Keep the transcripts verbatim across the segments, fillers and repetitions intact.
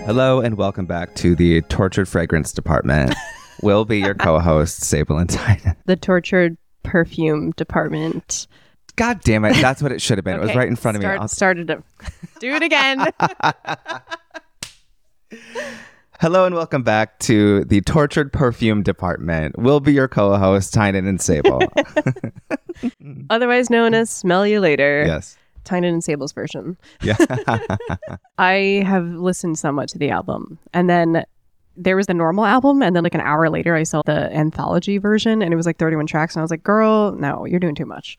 Hello and welcome back to the Tortured Fragrance Department. We'll be your co-hosts, Sable and Tynan. The Tortured Perfume Department. God damn it. That's what it should have been. Okay, it was right in front start, of me. I'll... Started to do it again. Hello and welcome back to the Tortured Perfume Department. We'll be your co-hosts, Tynan and Sable. Otherwise known as Smell You Later. Yes. Tynan and Sable's version. Yeah. I have listened somewhat to the album. And then there was the normal album. And then like an hour later, I saw the anthology version. And it was like thirty-one tracks. And I was like, girl, no, you're doing too much.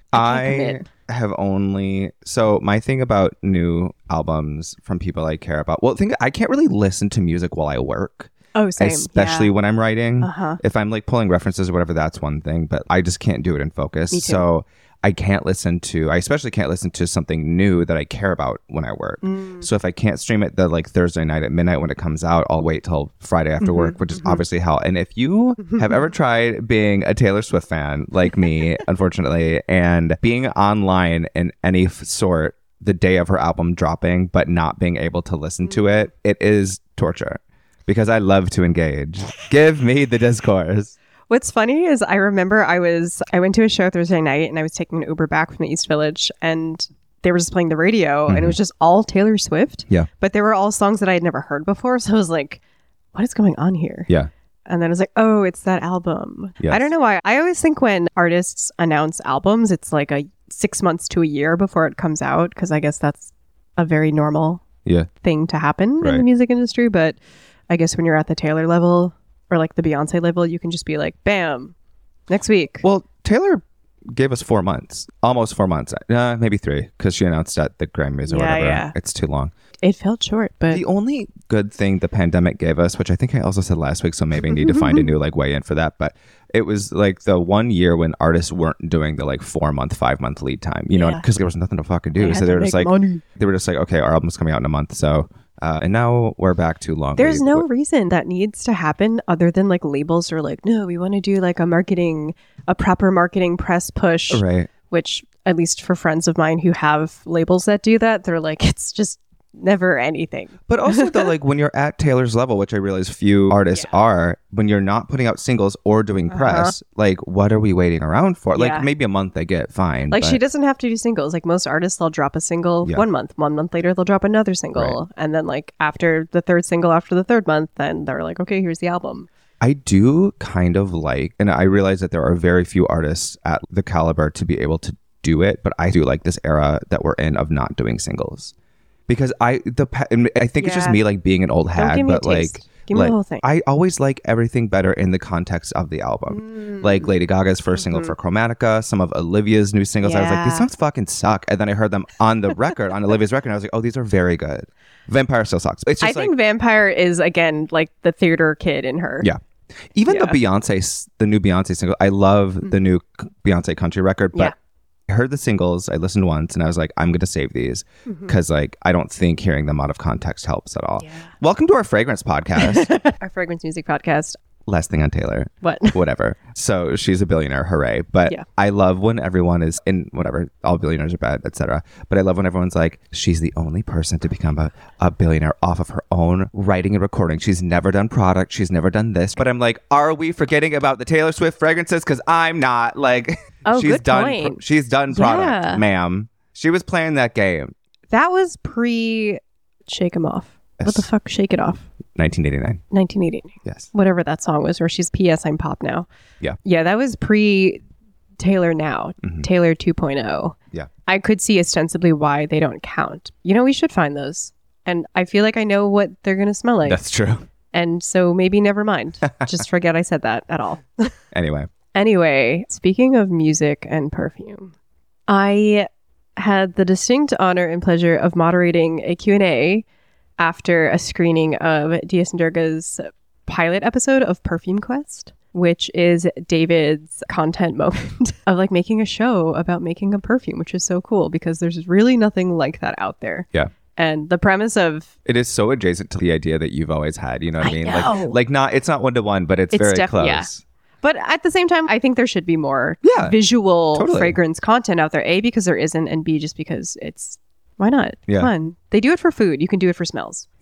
I, I have only... So my thing about new albums from people I care about... Well, think I can't really listen to music while I work. Oh, same. Especially yeah. when I'm writing. Uh-huh. If I'm like pulling references or whatever, that's one thing. But I just can't do it in focus. Me too. So... I can't listen to, I especially can't listen to something new that I care about when I work. Mm. So if I can't stream it the like Thursday night at midnight when it comes out, I'll wait till Friday after Mm-hmm, work, which is mm-hmm. obviously hell. And if you have ever tried being a Taylor Swift fan like me, unfortunately, and being online in any f- sort the day of her album dropping, but not being able to listen mm. to it, it is torture because I love to engage. Give me the discourse. What's funny is I remember I was, I went to a show Thursday night and I was taking an Uber back from the East Village and they were just playing the radio mm-hmm. and it was just all Taylor Swift. Yeah. But they were all songs that I had never heard before. So I was like, what is going on here? Yeah. And then I was like, oh, it's that album. Yes. I don't know why. I always think when artists announce albums, it's like a six months to a year before it comes out. Cause I guess that's a very normal yeah. thing to happen right. in the music industry. But I guess when you're at the Taylor level, or like the Beyonce level, you can just be like, bam, next week. Well, Taylor gave us four months, almost four months, uh, maybe three, because she announced at the Grammys or yeah, whatever. Yeah. It's too long. It felt short, but... The only good thing the pandemic gave us, which I think I also said last week, so maybe I need to find a new like way in for that, but it was like the one year when artists weren't doing the like four month, five month lead time, you know, yeah. because there was nothing to fucking do. They So they were just like, money. they were just like, okay, our album's coming out in a month, so... Uh, and now we're back too long. There's no reason that needs to happen other than like labels are like, no, we want to do like a marketing, a proper marketing press push. Right. Which, at least for friends of mine who have labels that do that, they're like, it's just never anything. But also though, like when you're at Taylor's level, which I realize few artists yeah. are, when you're not putting out singles or doing press, uh-huh. like what are we waiting around for? Yeah. Like maybe a month I get, fine. Like but... she doesn't have to do singles. Like most artists, they'll drop a single yeah. one month. One month later, they'll drop another single. Right. And then like after the third single, after the third month, then they're like, okay, here's the album. I do kind of like, and I realize that there are very few artists at the caliber to be able to do it, but I do like this era that we're in of not doing singles. Because I the I think yeah. it's just me like being an old hag, Don't give me but a taste. like give me like, the whole thing. I always like everything better in the context of the album. Mm. Like Lady Gaga's first mm-hmm. single for Chromatica, some of Olivia's new singles. Yeah. I was like, these songs fucking suck, and then I heard them on the record, on Olivia's record, and I was like, oh, these are very good. Vampire still sucks. It's just I like, think Vampire is again like the theater kid in her. Yeah. Even yeah. the Beyonce, the new Beyonce single, I love mm-hmm. the new Beyonce country record, but. Yeah. I heard the singles, I listened once, and I was like, I'm going to save these because mm-hmm. like I don't think hearing them out of context helps at all. Yeah. Welcome to our fragrance podcast. Our fragrance music podcast. Last thing on Taylor. What? Whatever. So she's a billionaire, hooray. But yeah. I love when everyone is in whatever, all billionaires are bad, et cetera. But I love when everyone's like, she's the only person to become a, a billionaire off of her own writing and recording. She's never done product. She's never done this. But I'm like, are we forgetting about the Taylor Swift fragrances? Because I'm not. Like, oh, she's good done. point. She's done product, yeah. ma'am. She was playing that game. That was pre Shake 'Em Off. Yes. What the fuck? Shake It Off. nineteen eighty-nine. nineteen eighty-nine. Yes. Whatever that song was, where she's P S I'm pop now. Yeah. Yeah, that was pre Taylor now. Mm-hmm. Taylor two point oh. Yeah. I could see ostensibly why they don't count. You know, we should find those. And I feel like I know what they're going to smell like. That's true. And so maybe never mind. Just forget I said that at all. Anyway. Anyway, speaking of music and perfume, I had the distinct honor and pleasure of moderating a Q and A after a screening of D S and Durga's pilot episode of Perfume Quest, which is David's content moment of like making a show about making a perfume, which is so cool because there's really nothing like that out there. Yeah. And the premise of it is so adjacent to the idea that you've always had, you know what I mean? I know. Like like not it's not one to one, but it's, It's very def- close. yeah. But at the same time, I think there should be more Yeah, visual totally. fragrance content out there. A, because there isn't, and B, just because it's, why not? Yeah. Fun. They do it for food. You can do it for smells. Yeah.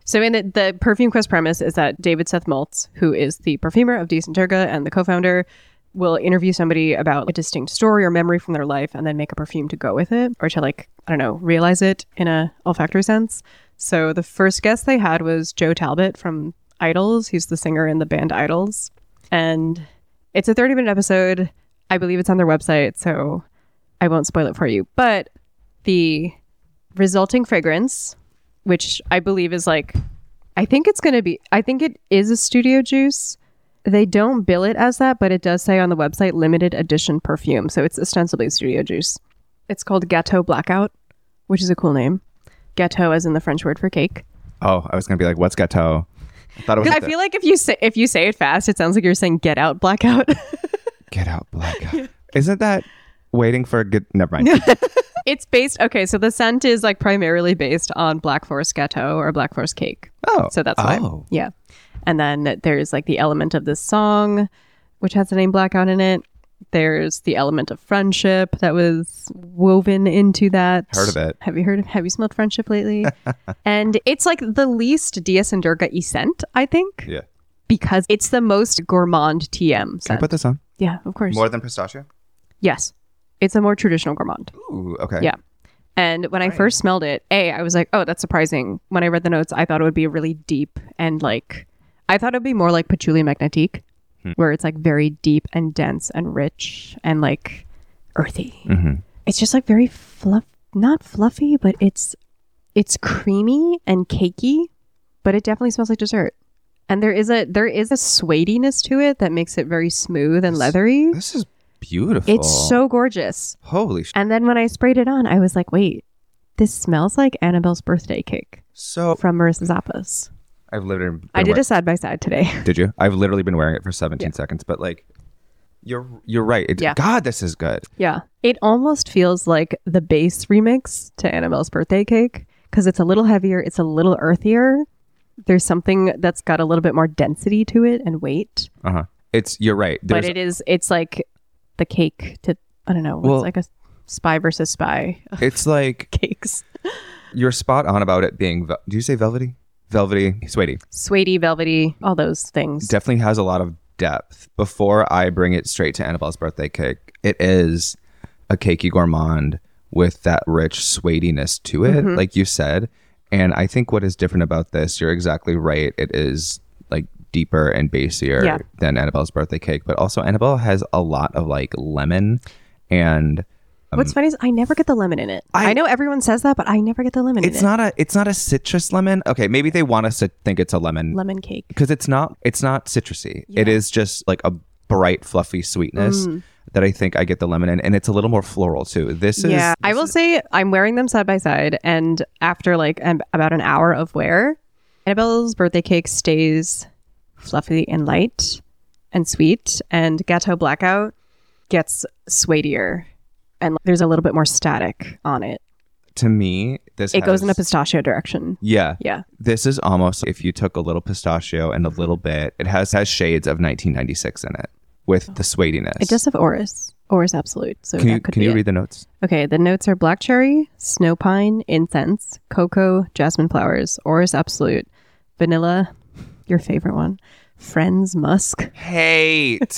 So in it, the Perfume Quest premise is that David Seth Maltz, who is the perfumer of Decent Durga and the co-founder, will interview somebody about a distinct story or memory from their life and then make a perfume to go with it, or to like, I don't know, realize it in a olfactory sense. So the first guest they had was Joe Talbot from Idols. He's the singer in the band Idols. And it's a thirty minute episode. I believe it's on their website, so I won't spoil it for you. But the resulting fragrance, which I believe is like, I think it's going to be, I think it is a Studio Juice. They don't bill it as that, but it does say on the website limited edition perfume. So it's ostensibly Studio Juice. It's called Gâteau Blackout, which is a cool name. Gâteau as in the French word for cake. Oh, I was going to be like, what's gâteau? I thought it was. I feel like if you say if you say it fast, it sounds like you're saying get out blackout. Get out blackout. Yeah. Isn't that waiting for a good? Never mind. It's based. Okay, so the scent is like primarily based on Black Forest Gâteau or Black Forest cake. Oh, so that's why. Oh. Yeah, and then there's like the element of this song, which has the name Blackout in it. There's the element of friendship that was woven into that. Heard of it. Have you heard of, have you smelled friendship lately? And it's like the least Dias and Durga-y scent, I think. Yeah. Because it's the most gourmand T M scent. Can I put this on? Yeah, of course. More than pistachio? Yes. It's a more traditional gourmand. Ooh, okay. Yeah. And when Right. I first smelled it, A, I was like, oh, that's surprising. When I read the notes, I thought it would be really deep and like, I thought it would be more like Patchouli Magnétique. Hmm. Where it's like very deep and dense and rich and like earthy. Mm-hmm. It's just like very fluff, not fluffy, but it's it's creamy and cakey, but it definitely smells like dessert. And there is a there is a suediness to it that makes it very smooth and this, leathery. This is beautiful. It's so gorgeous. Holy shit. And then when I sprayed it on, I was like, wait, this smells like Annabelle's birthday cake So from Marissa Zappa's. I've literally been I did wearing, a side by side today. Did you? I've literally been wearing it for seventeen Yeah. seconds, but like you're you're right. It, Yeah. God, this is good. Yeah. It almost feels like the base remix to Annabelle's birthday cake because it's a little heavier, it's a little earthier. There's something that's got a little bit more density to it and weight. Uh-huh. It's you're right. There's, but it is it's like the cake to I don't know, Well- it's like a spy versus spy of it's like cakes. you're spot on about it being vel- do you say velvety? Velvety, suede. Suede, velvety, all those things. Definitely has a lot of depth. Before I bring it straight to Annabelle's birthday cake, it is a cakey gourmand with that rich suediness to it, Mhm. like you said. And I think what is different about this, you're exactly right. It is like deeper and bassier Yeah. than Annabelle's birthday cake, but also Annabelle has a lot of like lemon and What's funny is I never get the lemon in it. I- I, know everyone says that, but I never get the lemon in it's it. not a it's not a citrus lemon. Okay, maybe they want us to think it's a lemon Lemon cake. because it's not it's not citrusy. Yeah. It is just like a bright fluffy sweetness Mm. that I think I get the lemon in, and it's a little more floral too. This is Yeah, I this will is- say I'm wearing them side by side, and after like an, about an hour of wear, Annabelle's birthday cake stays fluffy and light and sweet, and Gâteau Blackout gets suedier, and there's a little bit more static on it. to me this It goes in a has- pistachio direction. yeah Yeah, this is almost if you took a little pistachio and a little bit. It has has shades of nineteen ninety-six in it with the suediness. it does have Oris, Oris Absolute. So Can that you could can be you it. read the notes? Okay, the notes are black cherry, snow pine, incense, cocoa, jasmine flowers, Oris Absolute, vanilla, your favorite one, Friends Musk, Hate.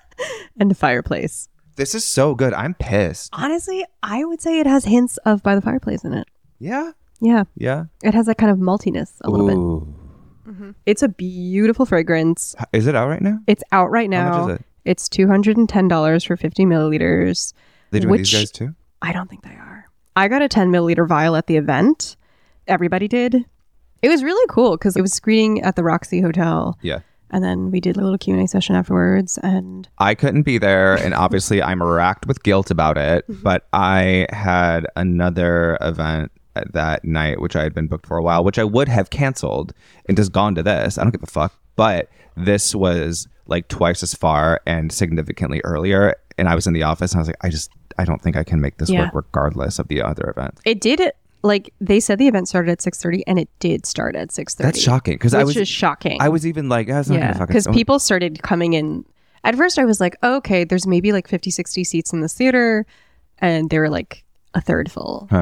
and fireplace. This is so good. I'm pissed. Honestly, I would say it has hints of By the Fireplace in it. Yeah. Yeah, Yeah. it has that kind of maltiness a little Ooh. bit. It's a beautiful fragrance. Is it out right now? It's out right How now. much is it? It's two hundred ten dollars for fifty milliliters. They doing Which- these guys too? I don't think they are. I got a ten milliliter vial at the event. Everybody did. It was really cool because it was screening at the Roxy Hotel. Yeah. And then we did a little Q and A session afterwards. And I couldn't be there, and obviously I'm racked with guilt about it. But I had another event that night, which I had been booked for a while, which I would have canceled and just gone to this. I don't give a fuck. But this was like twice as far and significantly earlier, and I was in the office, and I was like, I just, I don't think I can make this Yeah. work regardless of the other event. it did it. Like they said the event started at six thirty and it did start at six thirty. That's shocking because I Which was, is shocking. I was even like, I was not yeah. gonna fucking. Because people started coming in. At first I was like, oh, okay, there's maybe like fifty, sixty seats in this theater. And they were like a third full. Huh.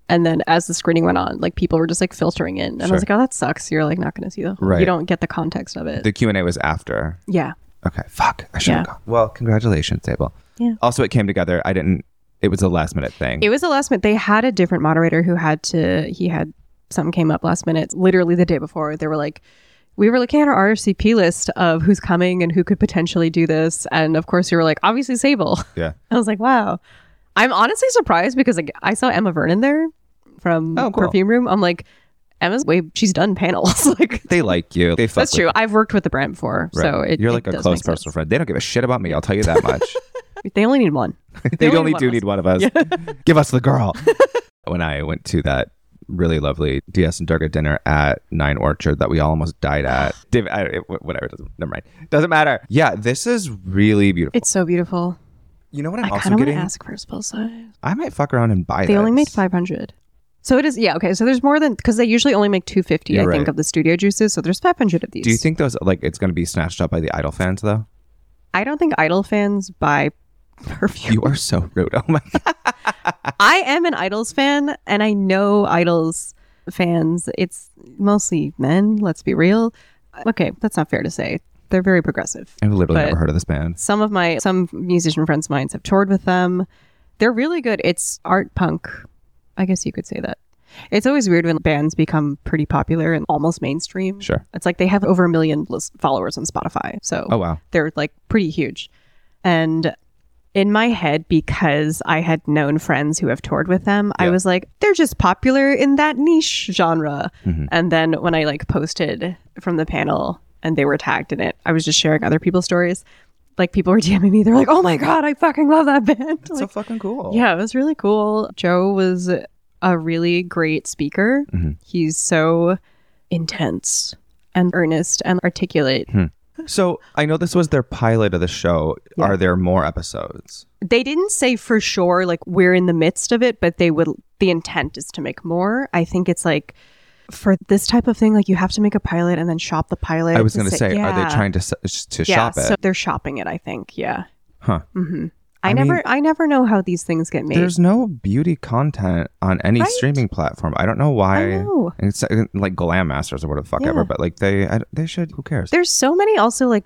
And then as the screening went on, like people were just like filtering in. And sure. I was like, oh, that sucks. You're like not going to see the whole, right. You don't get the context of it. The Q and A was after. Yeah. Okay. Fuck. I should have yeah. gone. Well, congratulations, Sable. Yeah. Also, it came together. I didn't, it was a last minute thing. It was a last minute. They had a different moderator who had to, he had, something came up last minute. Literally the day before. They were like, we were looking at our R S V P list of who's coming and who could potentially do this. And of course, you were like, obviously Sable. Yeah. I was like, wow. I'm honestly surprised because like I saw Emma Vernon there from oh, cool. Perfume Room. I'm like, Emma's way, she's done panels. Like they like you. They fuck That's true. You. I've worked with the brand before. Right. So it, You're like it a close personal sense. friend. They don't give a shit about me. I'll tell you that much. They only need one. they, they only, only do need one of us. Yeah. Give us the girl. When I went to that really lovely D S and Durga dinner at Nine Orchard that we all almost died at. David, I, it, whatever, doesn't never mind. Doesn't matter. Yeah, this is really beautiful. It's so beautiful. You know what I'm I also getting? I kind of getting? want to ask for a spill size. I might fuck around and buy. They this. only made five hundred. So it is, yeah, okay. So there's more than, because they usually only make two fifty, You're I right. think, of the studio juices. So there's five hundred of these. Do you think those, like, it's going to be snatched up by the Idol fans, though? I don't think Idol fans buy perfume. You are so rude. Oh my God. I am an Idols fan, and I know Idols fans, it's mostly men, let's be real. Okay, that's not fair to say. They're very progressive. I've literally never heard of this band. Some of my, some musician friends of mine have toured with them. They're really good. It's art punk. I guess you could say that. It's always weird when bands become pretty popular and almost mainstream. Sure. It's like they have over a million followers on Spotify. So oh, wow. They're like pretty huge. And in my head, because I had known friends who have toured with them, yeah. I was like, they're just popular in that niche genre. Mm-hmm. And then when I like posted from the panel and they were tagged in it, I was just sharing other people's stories. Like people were DMing me. They're like, oh my God, I fucking love that band. That's like, so fucking cool. Yeah, it was really cool. Joe was a really great speaker. Mm-hmm. He's so intense and earnest and articulate. Hmm. So I know this was their pilot of the show. Yeah. Are there more episodes? They didn't say for sure, like we're in the midst of it, but they would, the intent is to make more. I think it's like for this type of thing, like you have to make a pilot and then shop the pilot. I was going to say, yeah. Are they trying to to yeah, shop it? So they're shopping it, I think. Yeah. Huh. Mm-hmm. I, I never, mean, I never know how these things get made. There's no beauty content on any right? streaming platform. I don't know why. I know. It's like Glam Masters or whatever the fuck yeah. ever, but like they, I, they should. Who cares? There's so many also like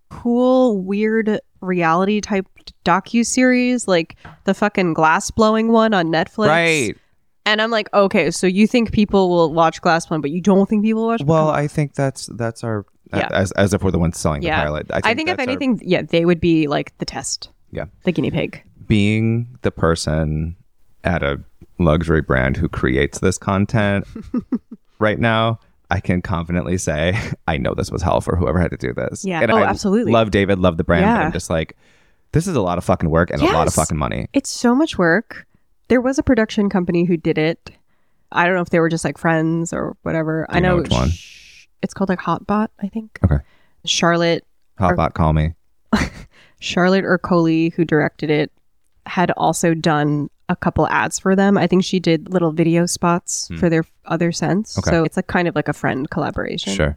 cool, weird reality type docu-series, like the fucking glass blowing one on Netflix. Right. And I'm like, okay, so you think people will watch glass blowing, but you don't think people will watch? Well, I think that's that's our yeah. as as if we're the ones selling yeah. the pilot. I think, I think if anything, our... yeah, they would be like the test. Yeah. The guinea pig. Being the person at a luxury brand who creates this content right now, I can confidently say I know this was hell for whoever had to do this. Yeah. And oh, I absolutely. Love David, love the brand, yeah. but I'm just like, this is a lot of fucking work and yes. a lot of fucking money. It's so much work. There was a production company who did it. I don't know if they were just like friends or whatever. Do you I know, know which one. Sh- it's called like Hotbot, I think. Okay. Charlotte. Hotbot, or- call me. Charlotte Ercole, who directed it, had also done a couple ads for them. I think she did little video spots hmm. for their other scents. Okay. So it's like kind of like a friend collaboration. Sure.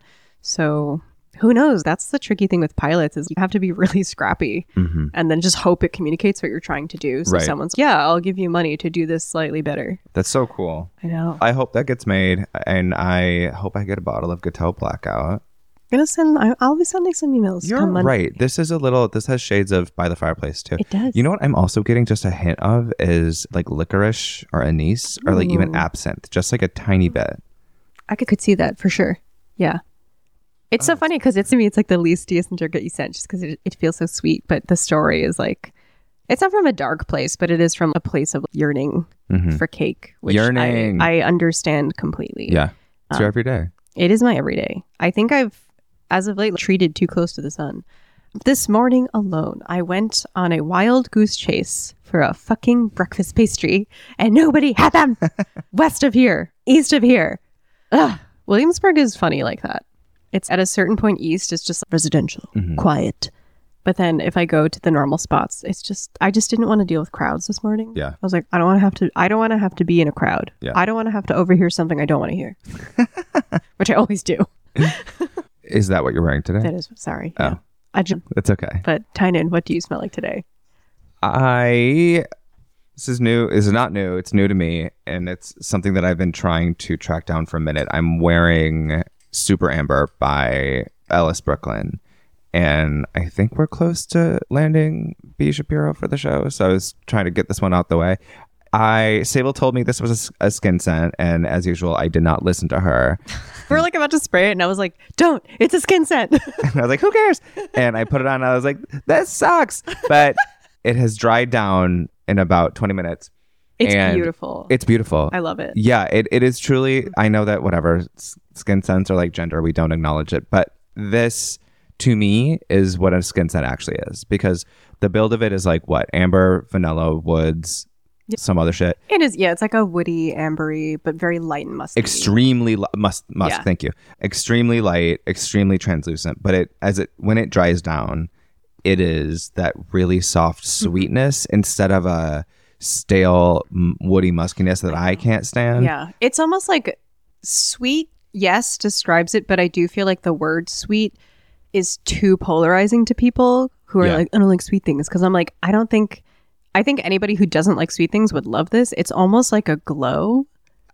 So who knows? That's the tricky thing with pilots is you have to be really scrappy mm-hmm. and then just hope it communicates what you're trying to do. So right. someone's, yeah, I'll give you money to do this slightly better. That's so cool. I know. I hope that gets made, and I hope I get a bottle of Gateau Blackout. I'm gonna send. I'll be sending some emails. You're come right. This is a little. This has shades of By the Fireplace too. It does. You know what? I'm also getting just a hint of is like licorice or anise or like even absinthe, just like a tiny bit. I could, could see that for sure. Yeah. It's oh, so funny because it's to me it's like the least D S and Durga you sent just because it, it feels so sweet, but the story is like it's not from a dark place, but it is from a place of yearning mm-hmm. for cake, which yearning. I, I understand completely. Yeah, it's um, your everyday. It is my everyday. I think I've, as of late, treated too close to the sun. This morning alone, I went on a wild goose chase for a fucking breakfast pastry, and nobody had them. West of here, east of here. Ugh. Williamsburg is funny like that. It's at a certain point east, it's just residential, mm-hmm. quiet. But then if I go to the normal spots, it's just, I just didn't want to deal with crowds this morning. Yeah. I was like, I don't want to have to, I don't want to have to be in a crowd. Yeah. I don't want to have to overhear something I don't want to hear, which I always do. Is that what you're wearing today? That is, sorry. Oh. Yeah. I just, it's okay. But Tynan, what do you smell like today? I This is new. This is not new. It's new to me. And it's something that I've been trying to track down for a minute. I'm wearing Super Amber by Ellis Brooklyn. And I think we're close to landing B. Shapiro for the show. So I was trying to get this one out the way. I Sable told me this was a, a skin scent. And as usual, I did not listen to her. We're like about to spray it. And I was like, don't. It's a skin scent. And I was like, who cares? And I put it on. And I was like, that sucks. But it has dried down in about twenty minutes. It's beautiful. It's beautiful. I love it. Yeah, it, it is truly. I know that whatever skin scents are like gender, we don't acknowledge it. But this, to me, is what a skin scent actually is. Because the build of it is like what? Amber, vanilla, woods, yep. some other shit. It is. Yeah, it's like a woody, ambery, but very light and musky. Extremely li- musk. musk yeah. Thank you. Extremely light, extremely translucent. But it as it when it dries down, it is that really soft sweetness mm-hmm. instead of a stale woody muskiness that I can't stand. Yeah. It's almost like sweet, yes, describes it, but I do feel like the word sweet is too polarizing to people who are yeah. like, I don't like sweet things. Because I'm like, I don't think, I think anybody who doesn't like sweet things would love this. It's almost like a glow.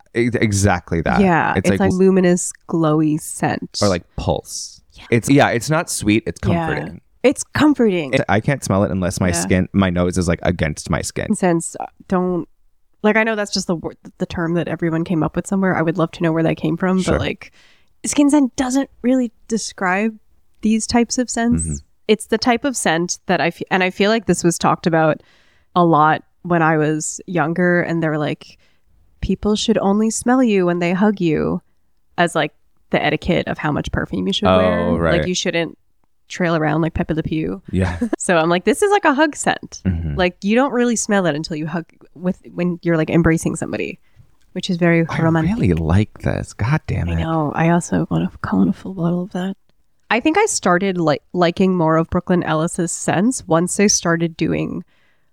Exactly that. Yeah. It's, it's like, like luminous, glowy scent. Or like pulse. Yeah. It's, yeah, it's not sweet. It's comforting. Yeah. It's comforting. I can't smell it unless my yeah. skin, my nose is like against my skin. Since don't, like, I know that's just the word, the term that everyone came up with somewhere. I would love to know where that came from. Sure. But like, skin scent doesn't really describe these types of scents. Mm-hmm. It's the type of scent that I feel, and I feel like this was talked about a lot when I was younger. And they were like, people should only smell you when they hug you, as like the etiquette of how much perfume you should oh, wear. Right. Like you shouldn't trail around like Pepe Le Pew. Yeah. So I'm like, this is like a hug scent. Mm-hmm. Like you don't really smell it until you hug with when you're like embracing somebody, which is very I romantic. I really like this. God damn it. I know. I also want to call in a full bottle of that. I think I started like liking more of Brooklyn Ellis's scents once they started doing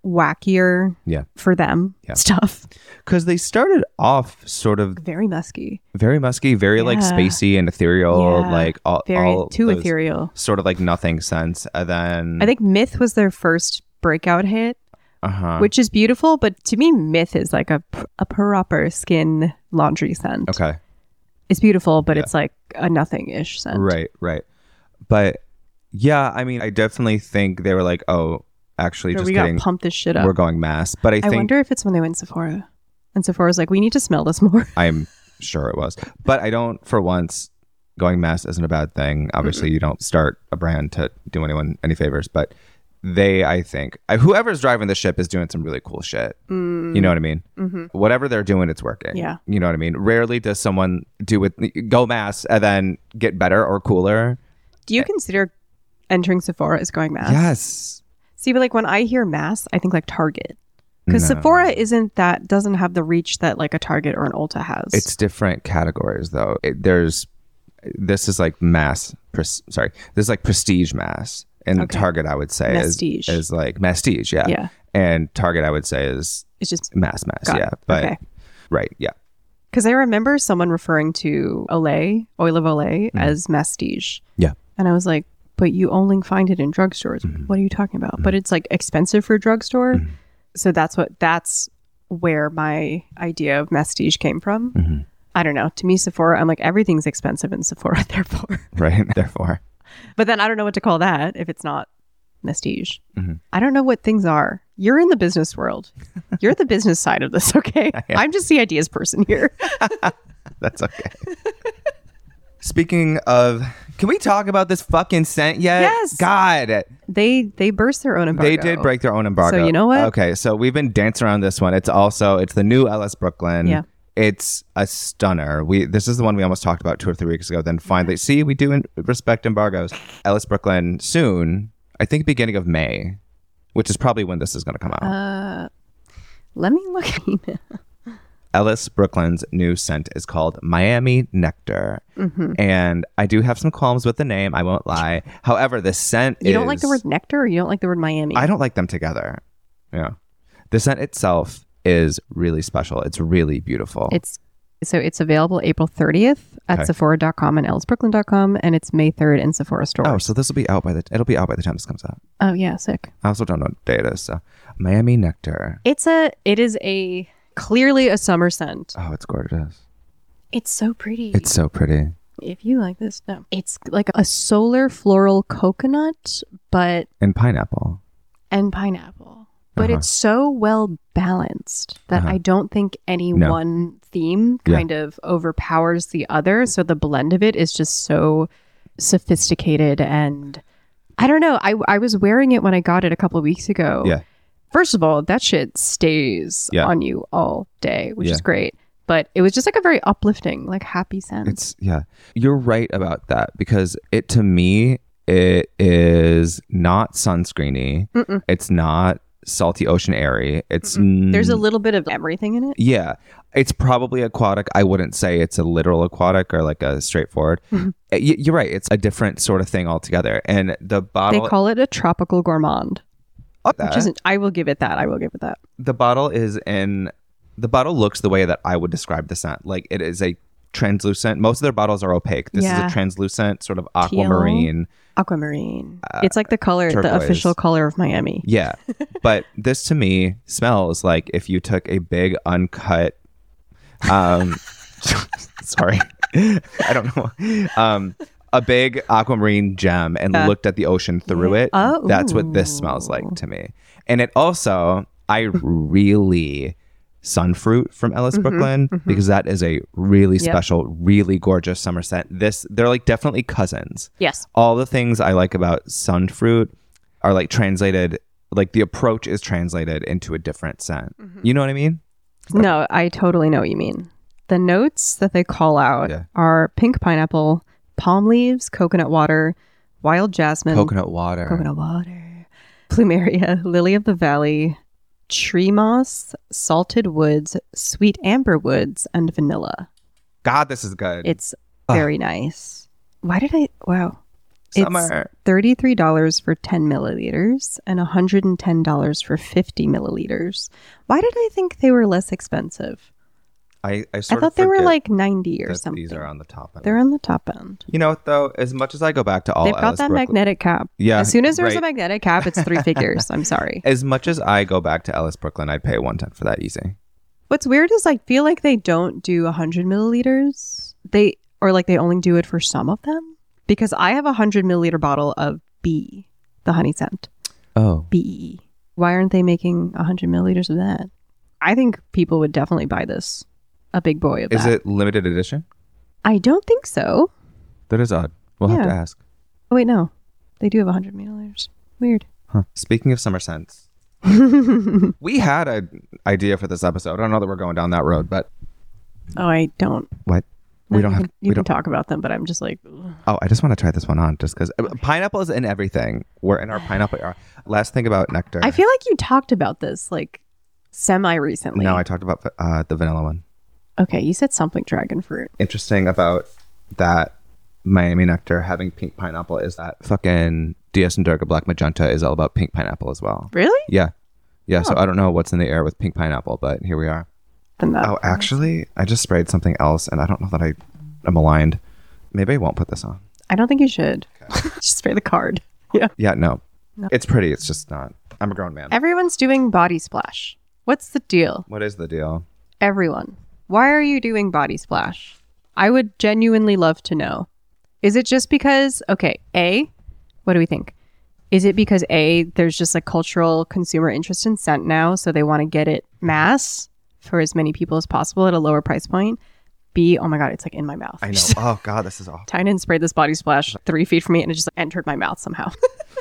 wackier yeah. for them yeah. stuff. Because they started off sort of very musky, very musky, very yeah. like spacey and ethereal, yeah. like all, very all too ethereal, sort of like nothing scents. And then I think Myth was their first breakout hit, uh-huh. which is beautiful. But to me, Myth is like a a proper skin laundry scent. Okay, it's beautiful, but yeah. it's like a nothing-ish scent. Right, right. But yeah, I mean, I definitely think they were like, oh. Actually, so just we kidding. got pump this shit up. We're going mass, but I, I think. I wonder if it's when they went Sephora, and Sephora's like, we need to smell this more. I'm sure it was, but I don't. For once, going mass isn't a bad thing. Obviously, mm-hmm. you don't start a brand to do anyone any favors, but they, I think, I, whoever's driving the ship is doing some really cool shit. Mm. You know what I mean? Mm-hmm. Whatever they're doing, it's working. Yeah. You know what I mean? Rarely does someone do it, go mass and then get better or cooler. Do you consider entering Sephora as going mass? Yes. See, but like when I hear mass, I think like Target. Because no. Sephora isn't that, doesn't have the reach that like a Target or an Ulta has. It's different categories though. It, there's, this is like mass, pres, sorry, this is like prestige mass. And okay. Target, I would say, is, is like mastige, yeah. Yeah. And Target, I would say, is it's just mass, mass, yeah. It. But, okay. right, yeah. Because I remember someone referring to Olay, Oil of Olay, mm. as mastige. Yeah. And I was like, but you only find it in drugstores. Mm-hmm. What are you talking about? Mm-hmm. But it's like expensive for a drugstore. Mm-hmm. So that's what, that's where my idea of mastige came from. Mm-hmm. I don't know. To me, Sephora, I'm like, everything's expensive in Sephora, therefore. Right, therefore. But then I don't know what to call that if it's not mastige. Mm-hmm. I don't know what things are. You're in the business world. You're the business side of this, okay? I'm just the ideas person here. That's okay. Speaking of, can we talk about this fucking scent yet? Yes. God. They they burst their own embargo. They did break their own embargo. So you know what? Okay, so we've been dancing around this one. It's also, it's the new Ellis Brooklyn. Yeah. It's a stunner. We This is the one we almost talked about two or three weeks ago. Then finally, see, we do in, respect embargoes. Ellis Brooklyn soon, I think beginning of May, which is probably when this is going to come out. Uh, let me look at email. Ellis Brooklyn's new scent is called Miami Nectar. Mm-hmm. And I do have some qualms with the name, I won't lie. However, the scent you is... don't like the word nectar or you don't like the word Miami? I don't like them together. Yeah. The scent itself is really special. It's really beautiful. It's So it's available April thirtieth at Okay. Sephora dot com and Ellis Brooklyn dot com, and it's May third in Sephora stores. Oh, so this will be out by the it'll be out by the time this comes out. Oh, yeah, sick. I also don't know what day it is. So Miami Nectar. It's a, it is a, clearly a summer scent. Oh, it's gorgeous. It's so pretty. It's so pretty. If you like this, no. It's like a solar floral coconut, but, And pineapple. and pineapple. But Uh-huh. it's so well balanced that Uh-huh. I don't think any No. one theme Yeah. kind of overpowers the other. So the blend of it is just so sophisticated. And I don't know. I, I was wearing it when I got it a couple of weeks ago. Yeah. First of all, that shit stays Yeah. on you all day, which Yeah. is great. But it was just like a very uplifting, like happy scent. It's yeah. You're right about that because it to me it is not sunscreeny. Mm-mm. It's not salty ocean airy. It's There's a n- little bit of everything in it. yeah. It's probably aquatic. I wouldn't say it's a literal aquatic or like a straightforward. Mm-hmm. Uh, y- You're right. It's a different sort of thing altogether. And the They bottle, call it a tropical gourmand, oh, which that- isn't. I will give it that. I will give it that. the bottle is in. The bottle looks the way that I would describe the scent. Like it is a translucent. Most of their bottles are opaque. This Yeah. is a translucent sort of aquamarine. Aquamarine. it's like the color, the turquoise. official color of Miami. Yeah. But this to me smells like if you took a big uncut um sorry. I don't know. Um a big aquamarine gem and Uh, looked at the ocean through yeah. it. Oh. That's what this smells like to me. And it also I really Sunfruit from Ellis Brooklyn because that is a really Yep. special, really gorgeous summer scent. This they're like definitely cousins. Yes. All the things I like about Sunfruit are like translated, like the approach is translated into a different scent. You know what I mean? No, I totally know what you mean. The notes that they call out Yeah. are pink pineapple, palm leaves, coconut water, wild jasmine, Coconut water. coconut water, plumeria, lily of the valley, tree moss, salted woods, sweet amber woods, and vanilla. God, this is good. It's very nice. Why did I? Wow. Summer. It's thirty-three dollars for ten milliliters and one hundred ten dollars for fifty milliliters. Why did I think they were less expensive? I, I I sort thought of they were forget like ninety or that something. these are on the top end. They're on the top end. You know what though? As much as I go back to all They've got Ellis that Brooklyn- magnetic cap. Yeah, As soon as there's a right. magnetic cap, it's three figures. I'm sorry. As much as I go back to Ellis Brooklyn, I'd pay one ten for that easy. What's weird is I feel like they don't do one hundred milliliters. They or like they only do it for some of them because I have a one hundred milliliter bottle of B, the honey scent. Oh. B E E. Why aren't they making one hundred milliliters of that? I think people would definitely buy this. A big boy of Is that. it limited edition? I don't think so. That is odd. We'll have to Yeah. ask. Oh, wait, no. They do have one hundred milliliters. Weird. Huh. Speaking of summer scents, we had an idea for this episode. I don't know that we're going down that road, but Oh, I don't. what? No, We don't you have. Can, you We can don't. talk about them, but I'm just like, ugh. Oh, I just want to try this one on just because pineapple is in everything. We're in our pineapple era. Last thing about nectar. I feel like you talked about this like semi recently. No, I talked about uh, the vanilla one. Okay, you said something dragon fruit. Interesting about that Miami nectar having pink pineapple is that fucking Diaz and Durga Black Magenta is all about pink pineapple as well. Really? Yeah. Yeah. So I don't know what's in the air with pink pineapple, but here we are. Then that. Oh, actually, I just sprayed something else and I don't know that I am aligned. Maybe I won't put this on. I don't think you should. Just spray the card. Yeah. Yeah, no. No. It's pretty. It's just not. I'm a grown man. Everyone's doing body splash. What's the deal? What is the deal? Everyone. Why are you doing body splash? I would genuinely love to know. Is it just because, okay, A, what do we think? Is it because A, there's just a cultural consumer interest in scent now, so they want to get it mass for as many people as possible at a lower price point? B, oh my God, it's like in my mouth. I know. Oh, God, this is awful. Tynan sprayed this body splash three feet from me and it just entered my mouth somehow.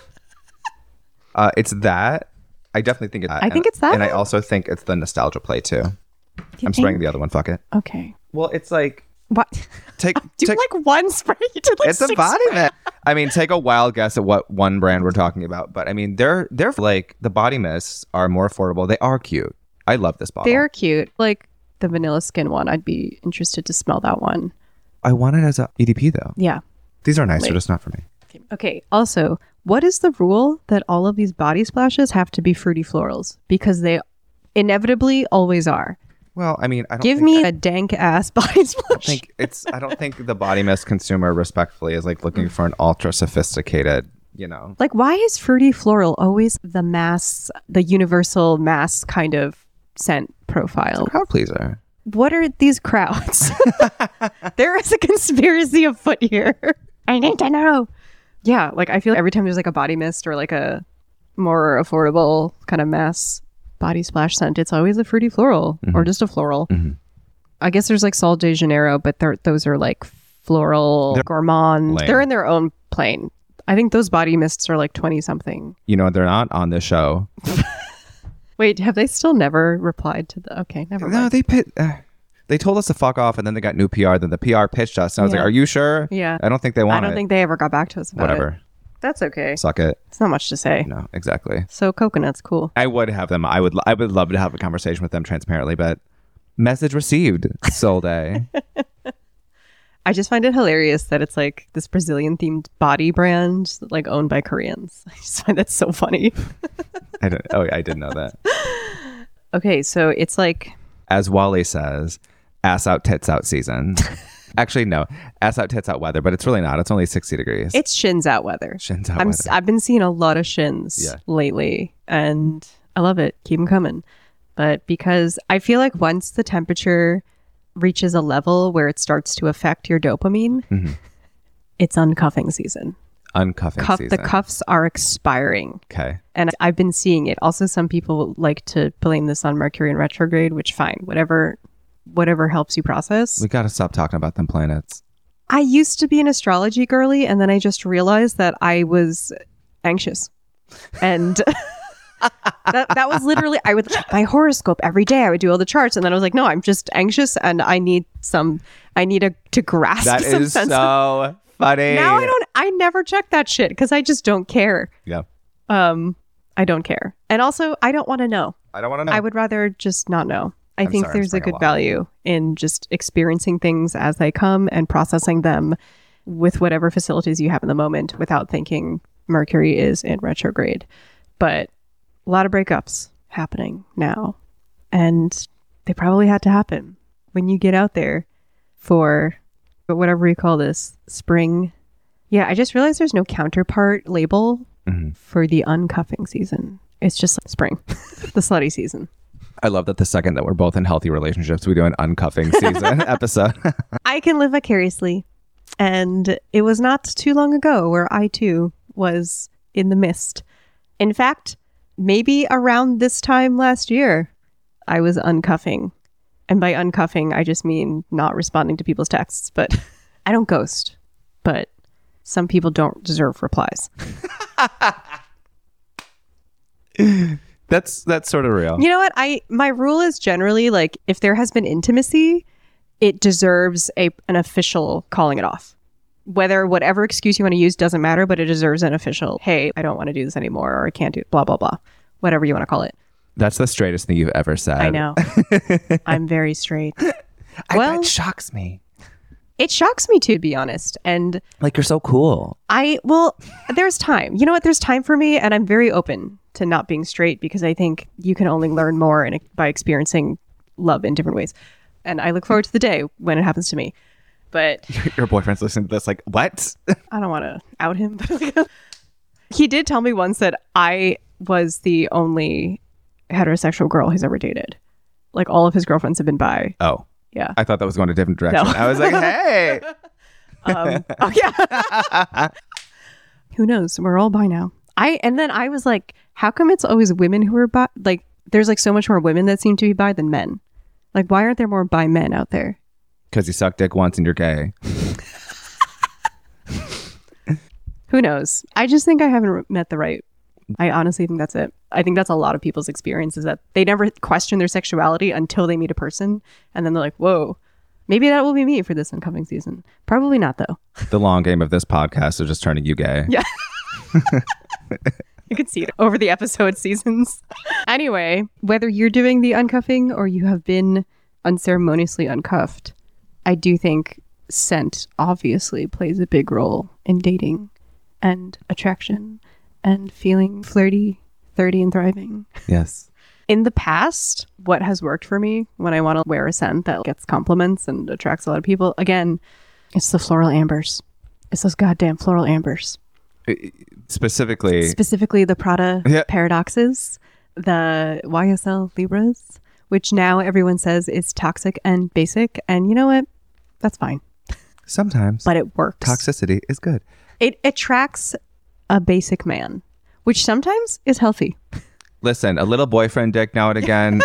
Uh, it's that. I definitely think it's that. I think And- it's that? And I also think it's the nostalgia play, too. You I'm spraying think? the other one. Fuck it. Okay. Well, it's like, What? take, Do take like one spray? You did like it's a six body sprays. mist. I mean, take a wild guess at what one brand we're talking about. But I mean, they're, they're like, the body mists are more affordable. They are cute. I love this bottle. They're cute. Like the vanilla skin one, I'd be interested to smell that one. I want it as a E D P, though. Yeah. These are nice. Wait. They're just not for me. Okay. Also, what is the rule that all of these body splashes have to be fruity florals? Because they inevitably always are. Well, I mean, I don't give think me I, a dank ass body splash. I think it's. I don't think the body mist consumer, respectfully, is like looking for an ultra sophisticated. You know, like why is Fruity Floral always the mass, the universal mass kind of scent profile? it's a crowd pleaser. What are these crowds? There is a conspiracy afoot here. I need to know. Yeah, like I feel like every time there's like a body mist or like a more affordable kind of mass body splash scent, it's always a Fruity Floral mm-hmm. or just a floral. Mm-hmm. I guess there's like Sol de Janeiro, but they're, those are like floral, they're gourmand. Lame. They're in their own plane. I think those body mists are like twenty something. You know, they're not on this show. Wait, have they still never replied to the... Okay, never mind. No, they pit, uh, they told us to fuck off and then they got new P R. Then the P R pitched us. And I was yeah. like, are you sure? Yeah. I don't think they want it. I don't it. think they ever got back to us about Whatever. it. Whatever. That's okay. Suck it. It's not much to say. No, exactly. So coconut's cool. I would have them. I would I would love to have a conversation with them transparently, but message received, Sol Day. I just find it hilarious that it's like this Brazilian themed body brand like owned by Koreans. I just find that so funny. I don't oh I didn't know that. Okay, so it's like, as Wally says, ass out tits out season. Actually, no, ass out tits out weather, but it's really not. It's only sixty degrees. It's shins out weather. Shins out I'm, weather. I've been seeing a lot of shins yeah. lately, and I love it. Keep them coming. But because I feel like once the temperature reaches a level where it starts to affect your dopamine, mm-hmm. it's uncuffing season. Uncuffing Cuff, season. The cuffs are expiring. Okay. And I've been seeing it. Also, some people like to blame this on Mercury in retrograde, which fine, whatever, whatever helps you process. We got to stop talking about them planets. I used to be an astrology girly, and then I just realized that I was anxious. And that, that was literally, I would check my horoscope every day. I would do all the charts. And then I was like, no, I'm just anxious and I need some, I need a, to grasp that some is sense so of, funny. Now I don't, I never check that shit because I just don't care. Yeah. Um, I don't care. And also, I don't want to know. I don't want to know. I would rather just not know. I I'm think sorry, there's a good value in just experiencing things as they come and processing them with whatever facilities you have in the moment without thinking Mercury is in retrograde. But a lot of breakups happening now. And they probably had to happen when you get out there for whatever you call this, spring. Yeah, I just realized there's no counterpart label mm-hmm. for the uncuffing season. It's just spring, the slutty season. I love that the second that we're both in healthy relationships, we do an uncuffing season episode. I can live vicariously. And it was not too long ago where I too was in the mist. In fact, maybe around this time last year, I was uncuffing. And by uncuffing, I just mean not responding to people's texts. But I don't ghost. But some people don't deserve replies. That's that's sort of real. You know what? I my rule is generally like if there has been intimacy, it deserves a an official calling it off. Whether whatever excuse you want to use doesn't matter, but it deserves an official, hey, I don't want to do this anymore, or I can't do blah, blah, blah. Whatever you want to call it. That's the straightest thing you've ever said. I know. I'm very straight. I, well, that shocks me. It shocks me too, to be honest. And like, you're so cool. I, well, there's time. You know what? There's time for me. And I'm very open to not being straight because I think you can only learn more in, by experiencing love in different ways. And I look forward to the day when it happens to me. But your boyfriend's listening to this like, what? I don't want to out him. But he did tell me once that I was the only heterosexual girl he's ever dated. Like all of his girlfriends have been bi. Oh. Yeah. I thought that was going a different direction. No. I was like, hey. um, oh, yeah. Who knows? We're all bi now. I And then I was like, how come it's always women who are bi? Like, there's like so much more women that seem to be bi than men. Like, why aren't there more bi men out there? Because you suck dick once and you're gay. Who knows? I just think I haven't met the right. I honestly think that's it. I think that's a lot of people's experience is that they never question their sexuality until they meet a person. And then they're like, whoa, maybe that will be me for this incoming season. Probably not, though. The long game of this podcast is just turning you gay. Yeah. You can see it over the episode seasons. Anyway, whether you're doing the uncuffing or you have been unceremoniously uncuffed, I do think scent obviously plays a big role in dating and attraction and feeling flirty, thirty and thriving. Yes. In the past, what has worked for me when I want to wear a scent that gets compliments and attracts a lot of people, again, it's the floral ambers. It's those goddamn floral ambers. Specifically. Specifically the Prada yeah. Paradoxes, the Y S L Libras, which now everyone says is toxic and basic. And you know what? That's fine. Sometimes. But it works. Toxicity is good. It attracts a basic man, which sometimes is healthy. Listen, a little boyfriend dick now and again.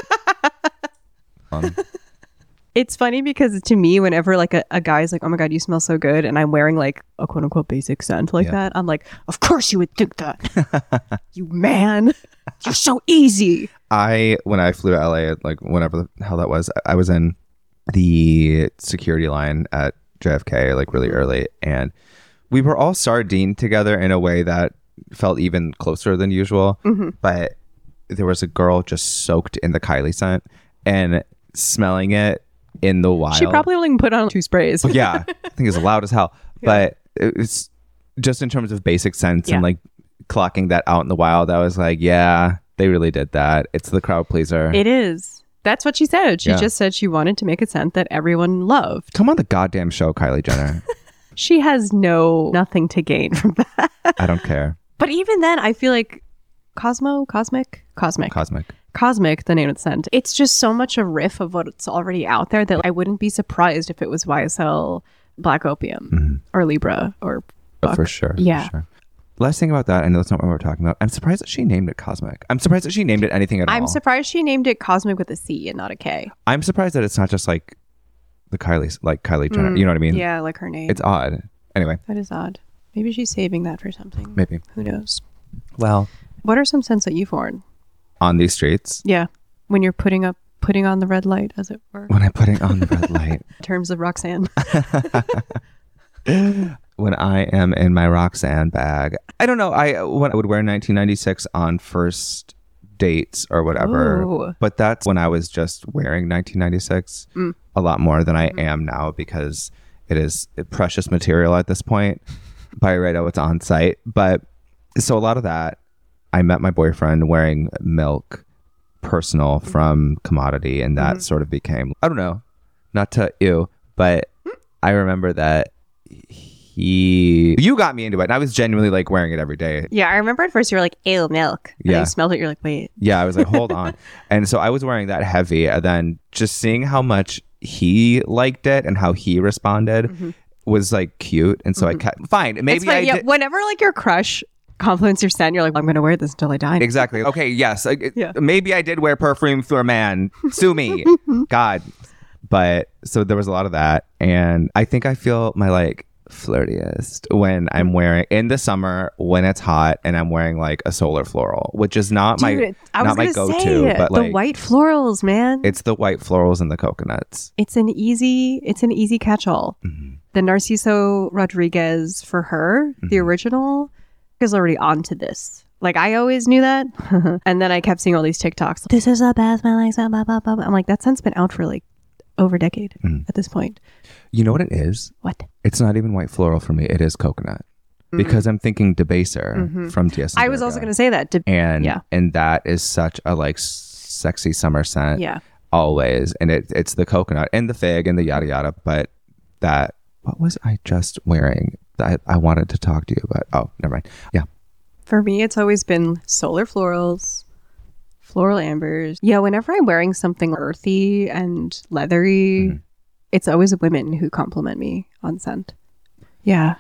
um. It's funny because to me, whenever like a, a guy's like, oh my God, you smell so good. And I'm wearing like a quote unquote basic scent like yeah. that. I'm like, of course you would think that. You man, you're so easy. I, when I flew to L A, like whenever the hell that was, I was in the security line at J F K like really early. And we were all sardined together in a way that felt even closer than usual. Mm-hmm. But there was a girl just soaked in the Kylie scent and smelling it in the wild. She probably only put on two sprays. Well, yeah, I think it's loud as hell. Yeah. But it's just in terms of basic sense yeah. and like clocking that out in the wild. I was like, yeah, they really did that. It's the crowd pleaser. It is. That's what she said. She yeah. just said she wanted to make a scent that everyone loved. Come on the goddamn show, Kylie Jenner. She has no nothing to gain from that. I don't care. But even then, I feel like Cosmo, Cosmic, Cosmic, Cosmic. Cosmic, the name of the scent. It's just so much a riff of what's already out there that I wouldn't be surprised if it was Y S L Black Opium mm-hmm. or Libra or oh, for sure. Yeah. For sure. Last thing about that, I know that's not what we're talking about. I'm surprised that she named it Cosmic. I'm surprised that she named it anything at I'm all. I'm surprised she named it Cosmic with a C and not a K. I'm surprised that it's not just like the Kylie, like Kylie Jenner. Mm, you know what I mean? Yeah, like her name. It's odd. Anyway. That is odd. Maybe she's saving that for something. Maybe. Who knows? Well. What are some scents that you've worn? On these streets? Yeah. When you're putting up, putting on the red light, as it were. When I'm putting on the red light. In terms of Roxanne. When I am in my Roxanne bag. I don't know. I when I would wear nineteen ninety-six on first dates or whatever. Ooh. But that's when I was just wearing nineteen ninety-six mm. a lot more than I mm. am now because it is precious material at this point. By right now, it's on site. But so a lot of that, I met my boyfriend wearing Milk Personal mm. from Commodity, and that mm. sort of became, I don't know, not to ew, but I remember that he, you got me into it, and I was genuinely like wearing it every day. Yeah, I remember at first you were like, ew, Milk. And yeah. you smelled it, you're like, wait. Yeah, I was like, hold on. And so I was wearing that heavy, and then just seeing how much he liked it and how he responded mm-hmm. was like cute. And so mm-hmm. I kept, fine, maybe I yeah, did. Whenever like your crush compliments your scent, you're like, I'm going to wear this until I die. Exactly. Okay, yes. I, yeah. Maybe I did wear perfume for a man. Sue me. God. But so there was a lot of that. And I think I feel my like flirtiest when I'm wearing in the summer when it's hot and I'm wearing like a solar floral, which is not Dude, my I not my go-to, say, but the like white florals, man. It's the white florals and the coconuts. It's an easy it's an easy catch-all. Mm-hmm. The Narciso Rodriguez for her, mm-hmm. the original, is already onto this. Like I always knew that, and then I kept seeing all these TikToks. This is the best smelling scent. Blah, blah, blah. I'm like, that scent's been out for like over a decade mm. at this point. You know what it is? What? It's not even white floral for me. It is coconut. Mm-hmm. Because I'm thinking Debaser mm-hmm. from D S and I was also going to say that. De- and yeah. and that is such a like sexy summer scent. Yeah. Always. And it it's the coconut and the fig and the yada yada. But that, what was I just wearing that I wanted to talk to you about? Oh, never mind. Yeah. For me, it's always been solar florals, floral ambers. Yeah, whenever I'm wearing something earthy and leathery, mm-hmm. it's always women who compliment me on scent. Yeah.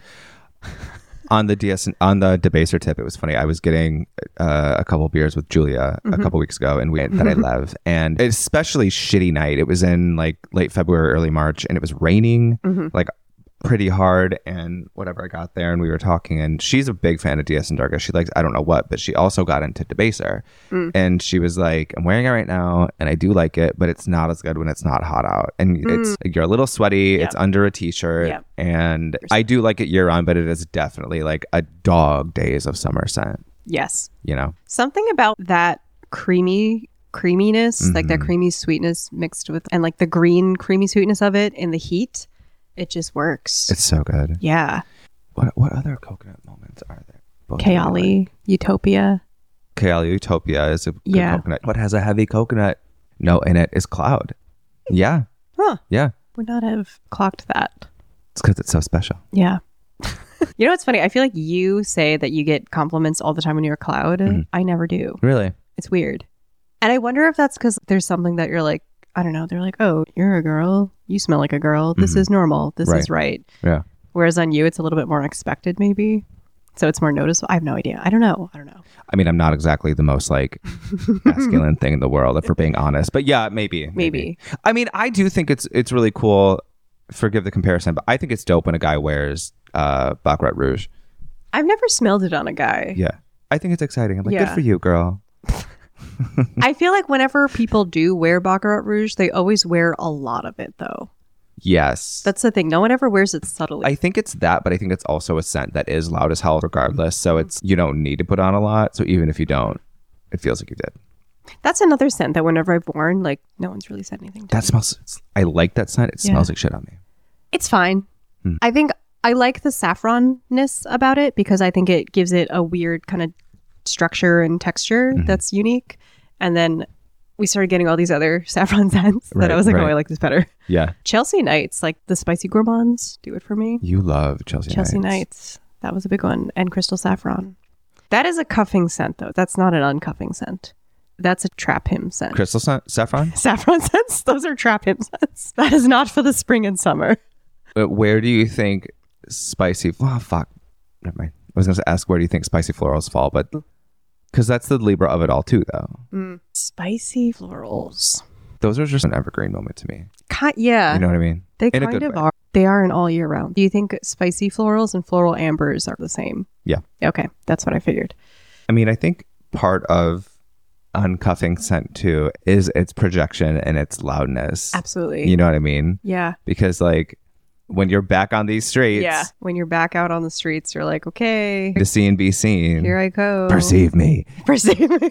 On the D S on the Debaser tip, it was funny. I was getting uh, a couple beers with Julia mm-hmm. a couple weeks ago, and we mm-hmm. that I love, and especially shitty night. It was in like late February, early March, and it was raining mm-hmm. like pretty hard and whatever. I got there and we were talking, and she's a big fan of Días and Dargos. She likes I don't know what, but she also got into Debaser mm. and she was like, I'm wearing it right now and I do like it, but it's not as good when it's not hot out, and mm. it's you're a little sweaty. Yep. It's under a t-shirt yep. and I do like it year round, but it is definitely like a dog days of summer scent. Yes, you know, something about that creamy creaminess mm-hmm. like that creamy sweetness mixed with, and like the green creamy sweetness of it in the heat. It just works. It's so good. Yeah. What what other coconut moments are there? Kayali, like? Utopia. Kale Utopia is a good Yeah. coconut. What has a heavy coconut note in it is Cloud. Yeah. Huh. Yeah. Would not have clocked that. It's because it's so special. Yeah. You know what's funny? I feel like you say that you get compliments all the time when you're a Cloud. Mm-hmm. I never do. Really? It's weird. And I wonder if that's because there's something that you're like, I don't know. They're like, oh, you're a girl. You smell like a girl. This Mm-hmm. is normal. This Right. is right. Yeah. Whereas on you, it's a little bit more unexpected, maybe. So it's more noticeable. I have no idea. I don't know. I don't know. I mean, I'm not exactly the most like masculine thing in the world, if we're being honest. But yeah, maybe, maybe. Maybe. I mean, I do think it's it's really cool. Forgive the comparison, but I think it's dope when a guy wears uh, Baccarat Rouge. I've never smelled it on a guy. Yeah, I think it's exciting. I'm like, Yeah. good for you, girl. I feel like whenever people do wear Baccarat Rouge, they always wear a lot of it, though. Yes, That's the thing. No one ever wears it subtly. I think it's that, but I think it's also a scent that is loud as hell regardless. So it's you don't need to put on a lot. So even if you don't, it feels like you did. That's another scent that whenever I've worn, like, no one's really said anything to That me. smells. I like that scent. It Yeah. smells like shit on me. It's fine. Hmm. I think I like the saffronness about it because I think it gives it a weird kind of structure and texture Mm-hmm. that's unique. And then we started getting all these other saffron scents that Right, I was like, right. oh, I like this better. Yeah, Chelsea Nights, like the spicy gourmands, do it for me. you love Chelsea. Chelsea Nights. Nights. That was a big one. And Crystal Saffron. That is a cuffing scent, though. That's not an uncuffing scent. That's a trap him scent. Crystal sa- saffron. Saffron scents, those are trap him scents. That is not for the spring and summer. But where do you think spicy? Oh, fuck. Never mind. I was going to ask where do you think spicy florals fall, but because that's the Libra of it all too, though. Mm. Spicy florals. Those are just an evergreen moment to me. Ki- yeah, You know what I mean? they In a kind good of way. are. They are an all year round. Do you think spicy florals and floral ambers are the same? Yeah. Okay, that's what I figured. I mean, I think part of uncuffing scent too is its projection and its loudness. Absolutely. You know what I mean? Yeah. Because like when you're back on these streets, Yeah. When you're back out on the streets, you're like, okay, to see and be seen, here I go. perceive me. Perceive me.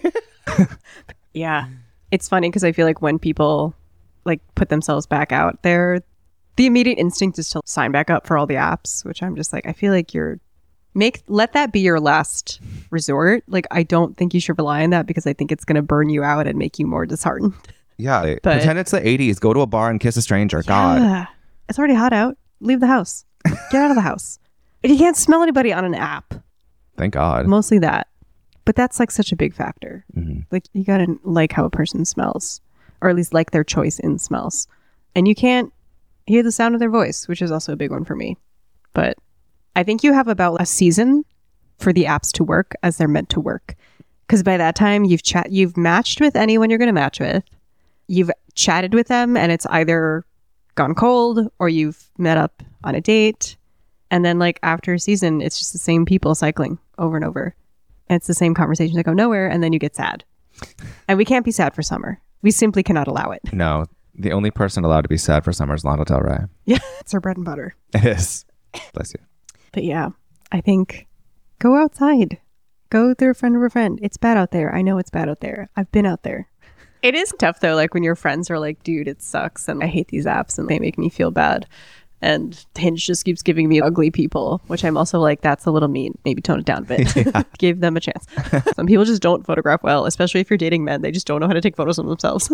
Yeah. It's funny because I feel like when people like put themselves back out there, the immediate instinct is to sign back up for all the apps, which I'm just like, I feel like you're make let that be your last resort. Like, I don't think you should rely on that because I think it's going to burn you out and make you more disheartened. Yeah. But- Pretend it's the eighties. Go to a bar and kiss a stranger. God. Yeah. It's already hot out. Leave the house. Get out of the house. And you can't smell anybody on an app. Thank God. Mostly that. But that's like such a big factor. Mm-hmm. Like, you gotta like how a person smells, or at least like their choice in smells. And you can't hear the sound of their voice, which is also a big one for me. But I think you have about a season for the apps to work as they're meant to work. Because by that time, you've chat, you've matched with anyone you're going to match with. You've chatted with them, and it's either gone cold or you've met up on a date. And then, like, after a season, it's just the same people cycling over and over. And it's the same conversations that go nowhere, and then you get sad. And we can't be sad for summer. We simply cannot allow it. No. The only person allowed to be sad for summer is Lana Del Rey. Yeah, it's our bread and butter. It is. Bless you. But yeah, I think go outside. Go with a friend of a friend. It's bad out there. I know it's bad out there. I've been out there. It is tough though, like when your friends are like, dude, it sucks and I hate these apps and they make me feel bad. And Hinge just keeps giving me ugly people, which I'm also like, that's a little mean. Maybe tone it down a bit. Yeah. Give them a chance. Some people just don't photograph well, especially if you're dating men. They just don't know how to take photos of themselves.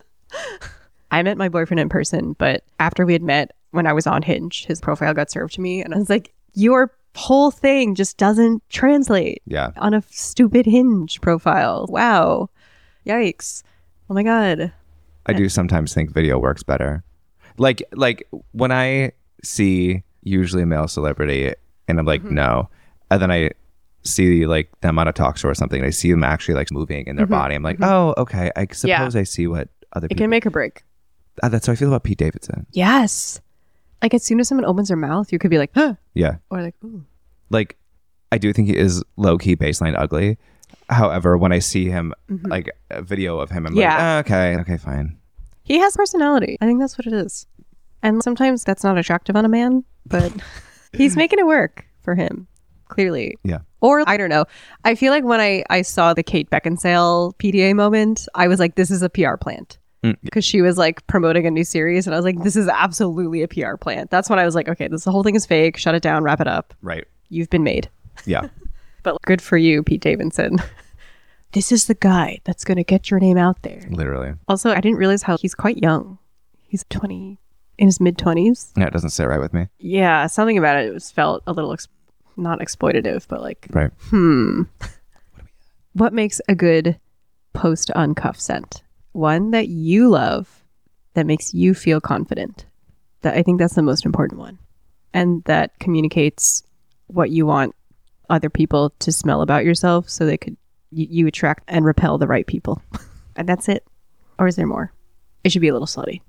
I met my boyfriend in person, but after we had met, when I was on Hinge, his profile got served to me. And I was like, your whole thing just doesn't translate Yeah. on a stupid Hinge profile. Wow. Yikes. Oh my God. I do sometimes think video works better. Like like when I see usually a male celebrity and I'm like, Mm-hmm. no. And then I see like them on a talk show or something and I see them actually like moving in their Mm-hmm. body. I'm like, oh, okay. I suppose Yeah. I see what other It people can make or break. Ah, that's how I feel about Pete Davidson. Yes. Like as soon as someone opens their mouth, you could be like, huh. Yeah. Or like, ooh. Like I do think he is low key baseline ugly. However, when I see him like a video of him, I'm Mm-hmm. Yeah. like, oh, okay, okay, fine. He has personality. I think that's what it is. And sometimes that's not attractive on a man, but he's making it work for him, clearly. Yeah. Or I don't know. I feel like when I, I saw the Kate Beckinsale P D A moment, I was like, this is a P R plant. Mm. Because she was like promoting a new series. And I was like, this is absolutely a P R plant. That's when I was like, okay, this the whole thing is fake. Shut it down. Wrap it up. Right. You've been made. Yeah. But good for you, Pete Davidson. this is the guy that's going to get your name out there. Literally. Also, I didn't realize how he's quite young. He's twenty, in his mid twenties. Yeah, it doesn't sit right with me. Yeah, something about it was felt a little, ex- not exploitative, but like, right. hmm. What makes a good post-uncuff scent? One that you love, that makes you feel confident. That I think that's the most important one. And that communicates what you want other people to smell about yourself so they could, you, you attract and repel the right people. And that's it. Or is there more? It should be a little slutty.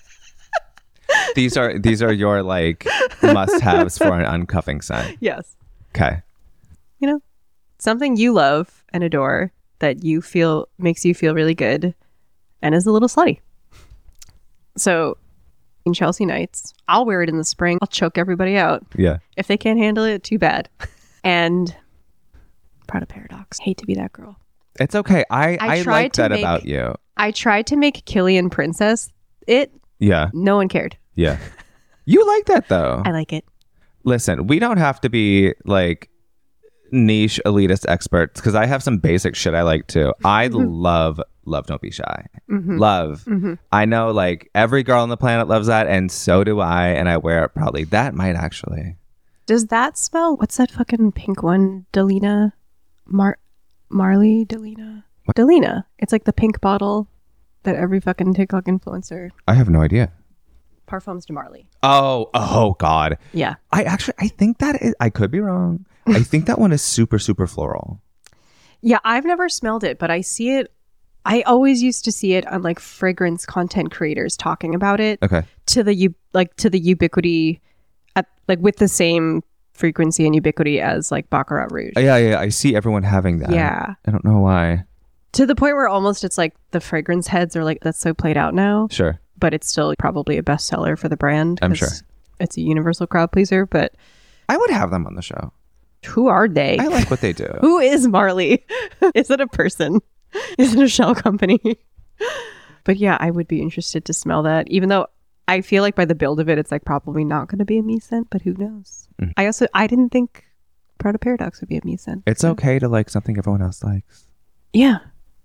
These are these are your like must-haves for an uncuffing scent. Yes. Okay. You know, something you love and adore that you feel makes you feel really good and is a little slutty. So in Chelsea Nights, I'll wear it in the spring. I'll choke everybody out. Yeah. If they can't handle it, too bad. And Prada Paradox. Hate to be that girl. It's okay. I, I, I tried like to that make- about you. I tried to make Killian Princess it. Yeah. No one cared. Yeah. You like that though. I like it. Listen, we don't have to be like niche elitist experts because I have some basic shit I like too. I love love Don't Be Shy. Mm-hmm. Love. Mm-hmm. I know like every girl on the planet loves that, and so do I, and I wear it proudly. That might actually. Does that smell? What's that fucking pink one? Delina? Mar Marley? Delina? What? Delina. It's like the pink bottle that every fucking TikTok influencer. I have no idea. Parfums de Marley. Oh, oh God. Yeah. I actually, I think that is, I could be wrong. I think that one is super, super floral. Yeah, I've never smelled it, but I see it. I always used to see it on like fragrance content creators talking about it. Okay. To the u like to the ubiquity, at like with the same frequency and ubiquity as like Baccarat Rouge. Yeah, yeah. I see everyone having that. Yeah. I don't know why. To the point where almost it's like the fragrance heads are like, that's so played out now. Sure. But it's still probably a bestseller for the brand. I'm sure. It's a universal crowd pleaser, but I would have them on the show. who are they? I like what they do. Who is Marley? Is it a person? Is it a shell company? But yeah, I would be interested to smell that, even though I feel like by the build of it, it's like probably not going to be a me scent, but who knows? Mm. I also, I didn't think Prada Paradox would be a me scent. It's so. Okay to like something everyone else likes. Yeah.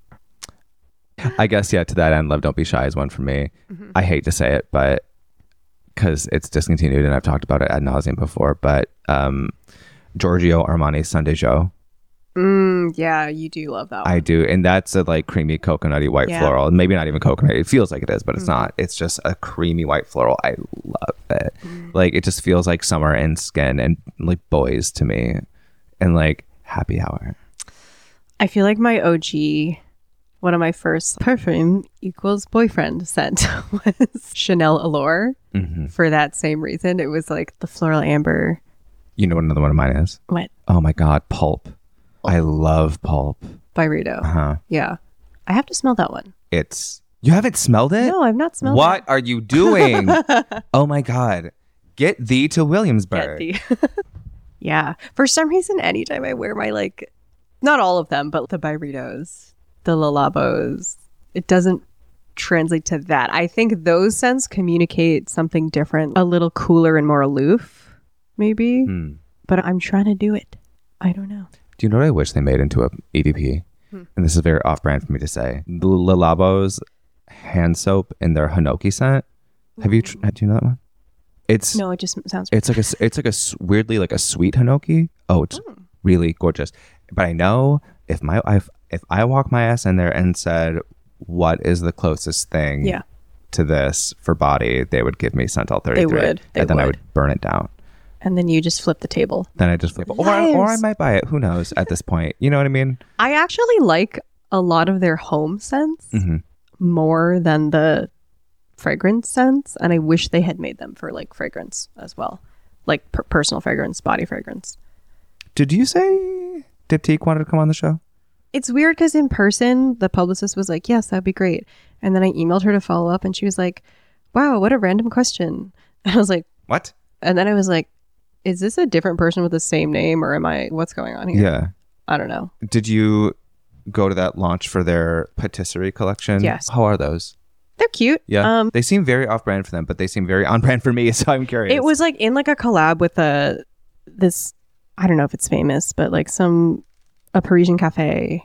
I guess, yeah, to that end, Love Don't Be Shy is one for me. Mm-hmm. I hate to say it, but because it's discontinued and I've talked about it ad nauseum before, but um, Giorgio Armani's Sunday Joe. Mm, yeah, you do love that one. I do. And that's a like creamy coconutty white yeah. floral. Maybe not even coconut. It feels like it is, but it's mm. not. It's just a creamy white floral. I love it. Mm. Like it just feels like summer and skin and like boys to me and like happy hour. I feel like my O G, one of my first perfume equals boyfriend scent was Chanel Allure. Mm-hmm. For that same reason. It was like the floral amber. You know what another one of mine is? What? Oh my God, Pulp. I love Pulp. By Rito. Uh-huh. Yeah. I have to smell that one. It's... You haven't smelled it? No, I've not smelled what it. What are you doing? Oh my God. Get thee to Williamsburg. Get thee. Yeah. For some reason, anytime I wear my like... Not all of them, but the Byredos, the Le Labos, it doesn't translate to that. I think those scents communicate something different. A little cooler and more aloof, maybe. Mm. But I'm trying to do it. I don't know. Do you know what I wish they made into a E D P? Hmm. And this is very off-brand for me to say. The Le Labo's hand soap in their Hinoki scent. Have mm. you? Tr- do you know that one? It's no. It just sounds. It's like a. It's like a weirdly like a sweet Hinoki. Oh, it's mm. really gorgeous. But I know if my if if I walk my ass in there and said, "What is the closest thing yeah. to this for body?" They would give me Centel thirty-three. They would. They and then would. I would burn it down. And then you just flip the table. Then I just flip it. Or, or I might buy it. Who knows at this point? You know what I mean? I actually like a lot of their home scents mm-hmm. more than the fragrance scents. And I wish they had made them for like fragrance as well. Like per- personal fragrance, body fragrance. Did you say Diptyque wanted to come on the show? It's weird because in person, the publicist was like, yes, that'd be great. And then I emailed her to follow up and she was like, wow, what a random question. And I was like, what? And then I was like, is this a different person with the same name or am I, what's going on here? Yeah. I don't know. Did you go to that launch for their patisserie collection? Yes. How are those? They're cute. Yeah. Um, they seem very off brand for them, but they seem very on brand for me. So I'm curious. It was like in like a collab with a, this, I don't know if it's famous, but like some, a Parisian cafe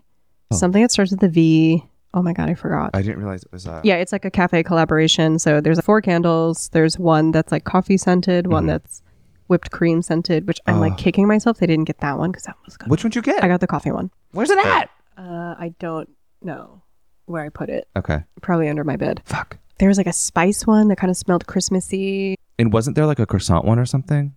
Oh. Something that starts with a V. Oh my God, I forgot. I didn't realize it was a... Yeah, it's like a cafe collaboration. So there's four candles. There's one that's like coffee scented, one Mhm. that's whipped cream scented, which I'm Oh. like kicking myself. They didn't get that one because that was good. Which one did you get? I got the coffee one. Where's it at? Uh, I don't know where I put it. Okay. Probably under my bed. Fuck. There was like a spice one that kind of smelled Christmassy. And wasn't there like a croissant one or something?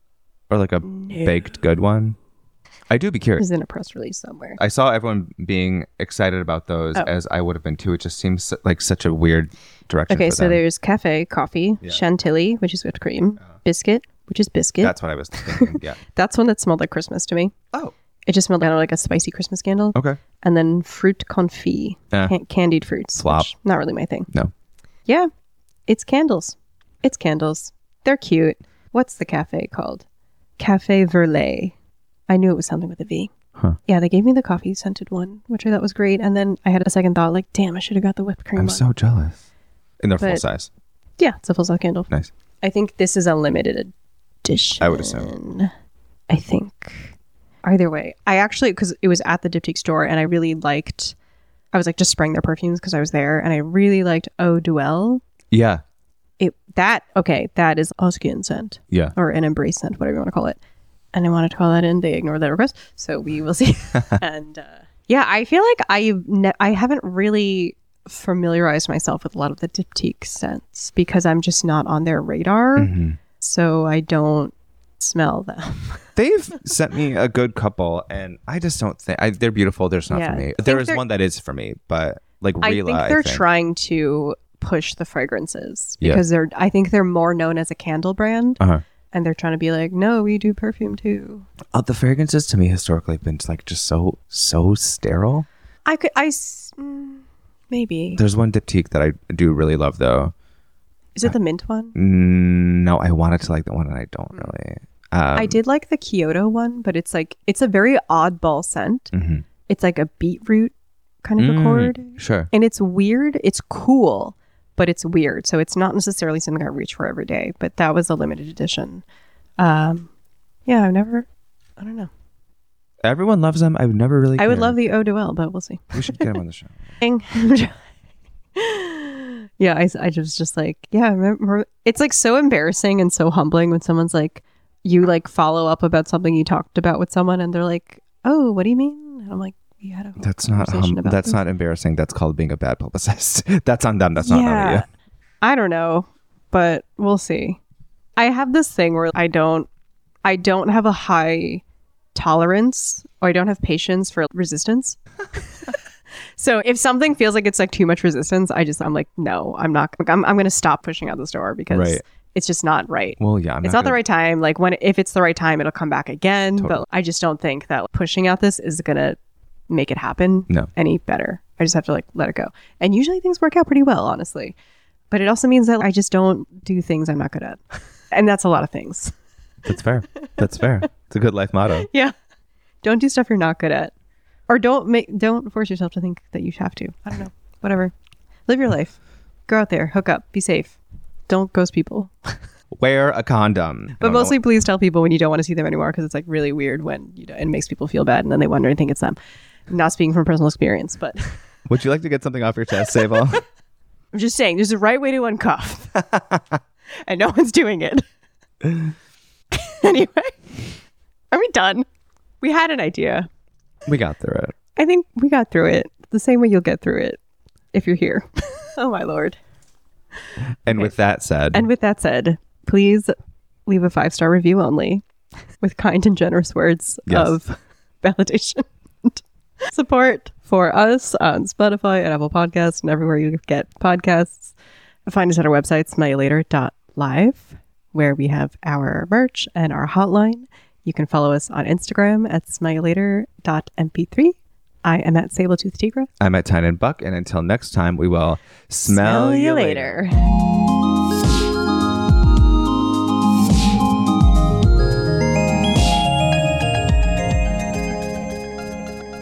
Or like a No. baked good one? I do be It curious. was in a press release somewhere. I saw everyone being excited about those, Oh. as I would have been too. It just seems su- like such a weird direction Okay, for so them. there's cafe, coffee, Yeah. chantilly, which is whipped cream, Uh-huh. biscuit, which is biscuit. That's what I was thinking. Yeah. That's one that smelled like Christmas to me. Oh. It just smelled kind of like a spicy Christmas candle. Okay. And then fruit confit, Yeah. can- candied fruits. Flop. which, not really my thing. No. Yeah, it's candles. It's candles. They're cute. What's the cafe called? Cafe Verlet. I knew it was something with a V. Huh. Yeah, they gave me the coffee scented one, which I thought was great. And then I had a second thought, like, damn, I should have got the whipped cream I'm one. so jealous. In their full But- size. Yeah, it's a full size candle. Nice. I think this is a limited edition. I would assume. I think. Either way, I actually, because it was at the Diptyque store and I really liked, I was like just spraying their perfumes because I was there and I really liked Eau Duel. Yeah. It that okay, that is a skin scent Yeah. or an embrace scent, whatever you want to call it. And I wanted to call that in. They ignored that request, so we will see. and uh, yeah, I feel like I ne- I haven't really familiarized myself with a lot of the Diptyque scents because I'm just not on their radar, hmm so I don't smell them. They've sent me a good couple, and I just don't think I, they're beautiful. They're just not Yeah. for me. I There think is they're- one that is for me, but like I Rila, think they're I think. trying to push the fragrances Yeah. because they're. I think they're more known as a candle brand, Uh-huh. and they're trying to be like, no, we do perfume too. Uh, the fragrances to me historically have been like just so so sterile. I could. I s- mm, maybe. There's one Diptyque that I do really love though. Is it the mint one? Mm, no, I wanted to like that one, and I don't really. Um, I did like the Kyoto one, but it's like it's a very oddball scent. mhm. It's like a beetroot kind of Mm, accord, Sure. and it's weird. It's cool, but it's weird. So it's not necessarily something I reach for every day. But that was a limited edition. Um, yeah, I've never. I don't know. Everyone loves them. I've never really. I would cared. love the Eau Duel, but we'll see. We should get them on the show. yeah, I, I just just like yeah. I remember it's like so embarrassing and so humbling when someone's like, you like follow up about something you talked about with someone, and they're like, "Oh, what do you mean?" And I'm like, "We had a whole That's not conversation hum- about that's this." not embarrassing. That's called being a bad publicist. That's on them. That's not on you. I don't know, but we'll see. I have this thing where I don't, I don't have a high tolerance, or I don't have patience for resistance. So if something feels like it's like too much resistance, I just I'm like, no, I'm not. I'm I'm going to stop pushing out the store because Right. it's just not right. Well, yeah, I'm it's not, gonna- the right time. Like when if it's the right time, it'll come back again. Totally. But I just don't think that pushing out this is going to make it happen No. any better. I just have to like let it go. And usually things work out pretty well, honestly. But it also means that I just don't do things I'm not good at. And that's a lot of things. That's fair. That's fair. It's a good life motto. Yeah. Don't do stuff you're not good at. Or don't make don't force yourself to think that you have to. I don't know. Whatever. Live your life. Go out there, hook up, be safe. Don't ghost people. Wear a condom. I But don't know mostly please tell people when you don't want to see them anymore because it's like really weird when you know, it makes people feel bad and then they wonder and think it's them. I'm not speaking from personal experience, but what- Would you like to get something off your chest, Sable? I'm just saying there's a right way to uncuff. And no one's doing it. Anyway, are we done? We had an idea. We got through it. I think we got through it the same way you'll get through it if you're here. Oh, my Lord. And with that said, And with that said, please leave a five-star review only with kind and generous words Yes. of validation and support for us on Spotify and Apple Podcasts and everywhere you get podcasts. Find us at our website, smell you later dot live, where we have our merch and our hotline. You can follow us on Instagram at smell you later dot m p three. I am at Sabletooth Tigra. I'm at Tyne and Buck, and until next time, we will smell, Smell you you later. later.